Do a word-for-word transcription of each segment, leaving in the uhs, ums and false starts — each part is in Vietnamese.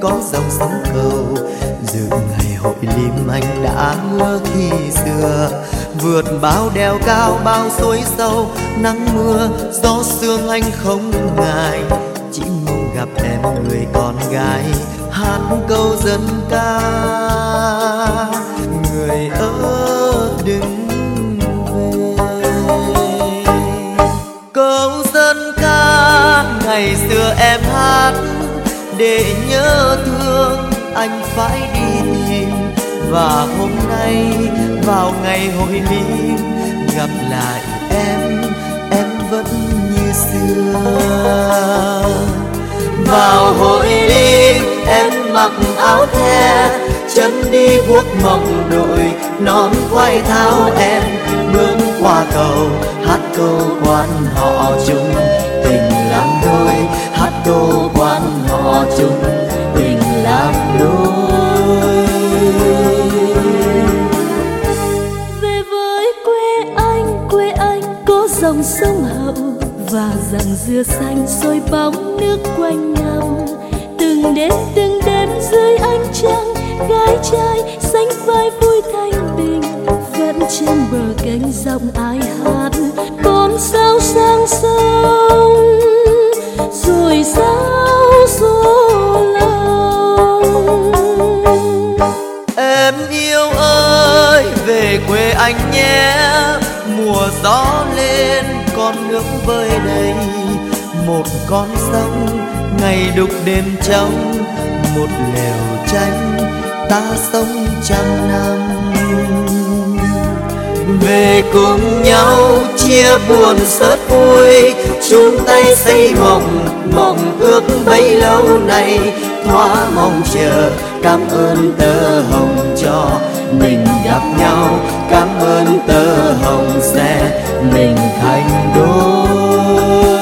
có dòng sông cầu. Dự ngày hội lim anh đã hứa khi xưa, vượt bao đèo cao bao suối sâu, nắng mưa gió sương anh không ngại, chỉ mong gặp em người con gái hát câu dân ca. Người ơi đừng về. Câu dân ca ngày xưa em hát để nhớ thương anh phải đi tìm, và hôm nay vào ngày hội lim gặp lại em, em vẫn như xưa. Vào hội lim em mặc áo the, chân đi guốc mộng đội, nón quai thao em bước qua cầu, hát câu quan họ chung tình làm đôi, hát câu quan họ chung tình làm đôi. Về với quê anh, quê anh có dòng sông Hậu và rặng dừa xanh soi bóng nước quanh năm. Từng đêm từng đêm dưới ánh trăng, gái trai sánh vai vui thanh bình, vẫn trên bờ cánh dòng ai hát con sao sang sông rồi sao số lòng. Em yêu ơi về quê anh nhé, mùa gió lên con nước vơi đầy, một con sông ngày đục đêm trống, một lều tranh ta sống trăm năm. Về cùng nhau chia buồn sớt vui, chung tay xây mộng, mộng ước bấy lâu nay thoa mong chờ. Cảm ơn tơ hồng cho mình gặp nhau, cảm ơn tơ hồng sẽ mình thành đôi.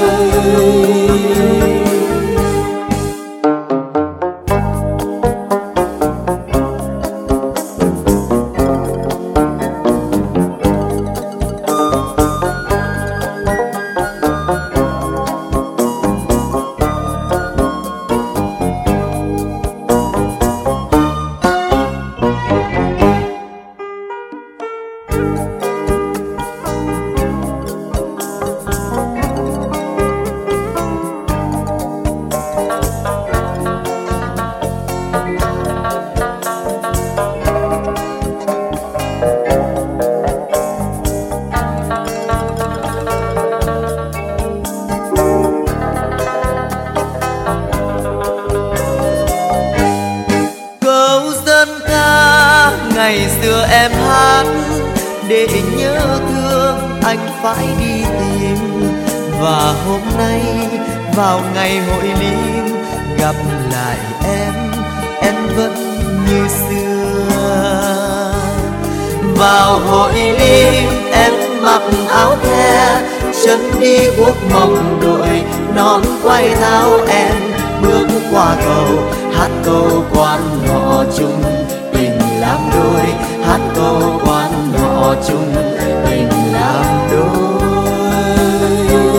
Ngày xưa em hát để nhớ thương anh phải đi tìm, và hôm nay vào ngày hội lim gặp lại em, em vẫn như xưa. Vào hội lim em mặc áo the, chân đi guốc mộng đội, nón quai thao em bước qua cầu, hát câu quan họ chung tình làm đôi, hát câu quan họ chung tình làm đôi.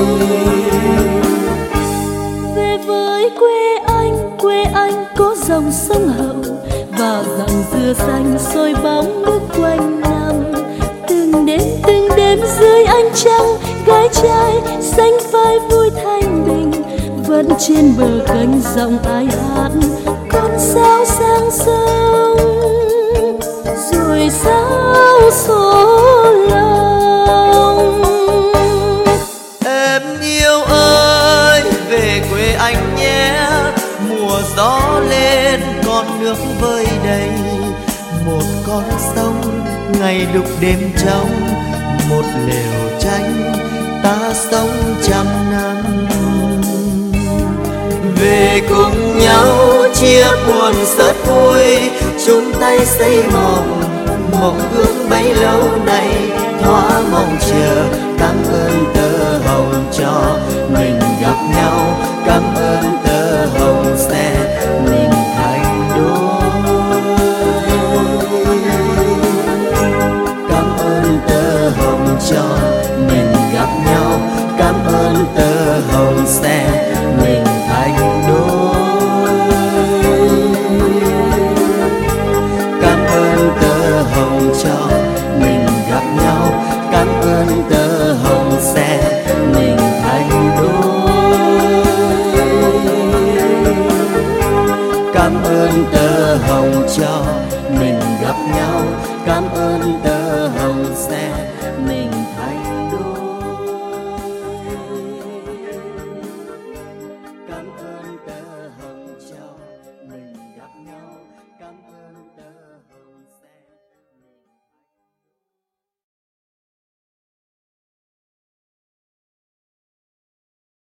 Về với quê anh, quê anh có dòng sông Hậu và rặng dừa xanh soi bóng nước quanh năm. Từng đêm từng đêm dưới ánh trăng, gái trai sánh vai vui thanh bình, vẫn trên bờ cánh dòng ai hát con sao sang sông rồi sao số lòng. Em yêu ơi về quê anh nhé, mùa gió lên con nước vơi đầy, một con sông ngày đục đêm trống, một lều tranh ta sống trăm năm. Về cùng nhau chia buồn sớt vui, chung tay xây mộng, mộng ước bấy lâu nay thoa mong chờ. Cảm ơn tơ hồng cho mình gặp nhau, cảm ơn tơ hồng sẽ mình thành đôi. Cảm ơn tơ hồng cho